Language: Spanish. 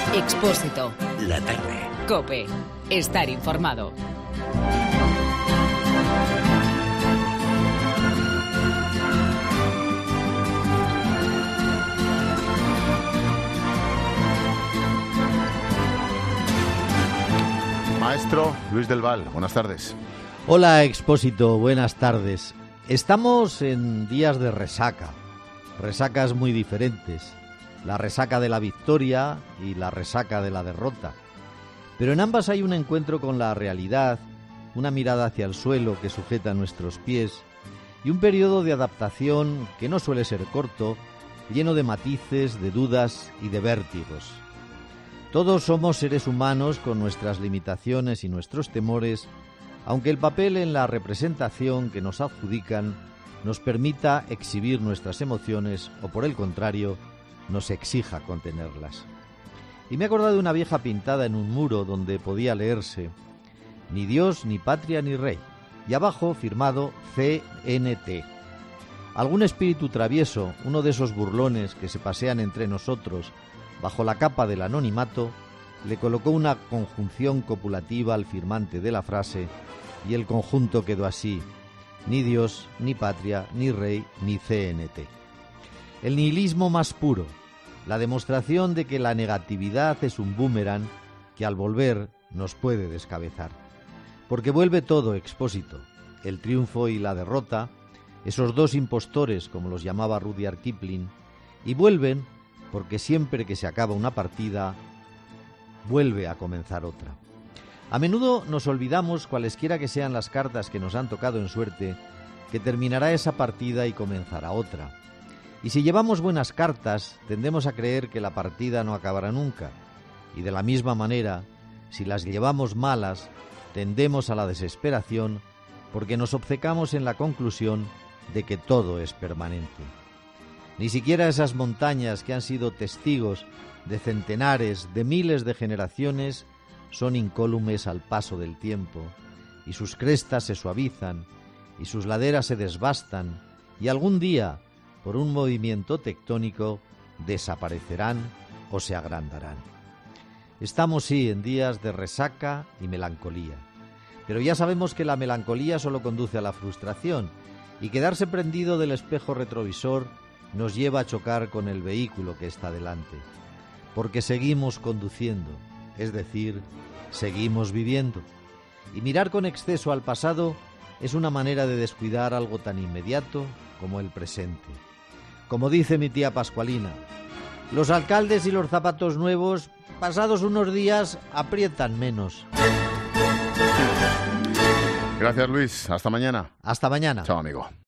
Expósito. La tarde. COPE. Estar informado. Maestro Luis del Val, buenas tardes. Hola, Expósito, buenas tardes. Estamos en días de resaca, resacas muy diferentes, la resaca de la victoria y la resaca de la derrota. Pero en ambas hay un encuentro con la realidad, una mirada hacia el suelo que sujeta nuestros pies y un periodo de adaptación que no suele ser corto, lleno de matices, de dudas y de vértigos. Todos somos seres humanos con nuestras limitaciones y nuestros temores, aunque el papel en la representación que nos adjudican nos permita exhibir nuestras emociones o, por el contrario, nos exija contenerlas. Y me he acordado de una vieja pintada en un muro donde podía leerse «Ni Dios, ni patria, ni rey», y abajo firmado CNT. Algún espíritu travieso, uno de esos burlones que se pasean entre nosotros bajo la capa del anonimato, le colocó una conjunción copulativa al firmante de la frase y el conjunto quedó así: ni Dios, ni patria, ni rey, ni CNT. El nihilismo más puro, la demostración de que la negatividad es un boomerang que al volver nos puede descabezar. Porque vuelve todo, Expósito, el triunfo y la derrota, esos dos impostores, como los llamaba Rudyard Kipling, y vuelven porque siempre que se acaba una partida, vuelve a comenzar otra. A menudo nos olvidamos, cualesquiera que sean las cartas que nos han tocado en suerte, que terminará esa partida y comenzará otra. Y si llevamos buenas cartas, tendemos a creer que la partida no acabará nunca. Y de la misma manera, si las llevamos malas, tendemos a la desesperación porque nos obcecamos en la conclusión de que todo es permanente. Ni siquiera esas montañas que han sido testigos de centenares, de miles de generaciones, son incólumes al paso del tiempo, y sus crestas se suavizan, y sus laderas se desbastan, y algún día, por un movimiento tectónico, desaparecerán o se agrandarán. Estamos, sí, en días de resaca y melancolía, pero ya sabemos que la melancolía solo conduce a la frustración, y quedarse prendido del espejo retrovisor nos lleva a chocar con el vehículo que está delante, porque seguimos conduciendo, es decir, seguimos viviendo. Y mirar con exceso al pasado es una manera de descuidar algo tan inmediato como el presente. Como dice mi tía Pascualina, los alcaldes y los zapatos nuevos, pasados unos días, aprietan menos. Gracias, Luis. Hasta mañana. Hasta mañana. Chao, amigo.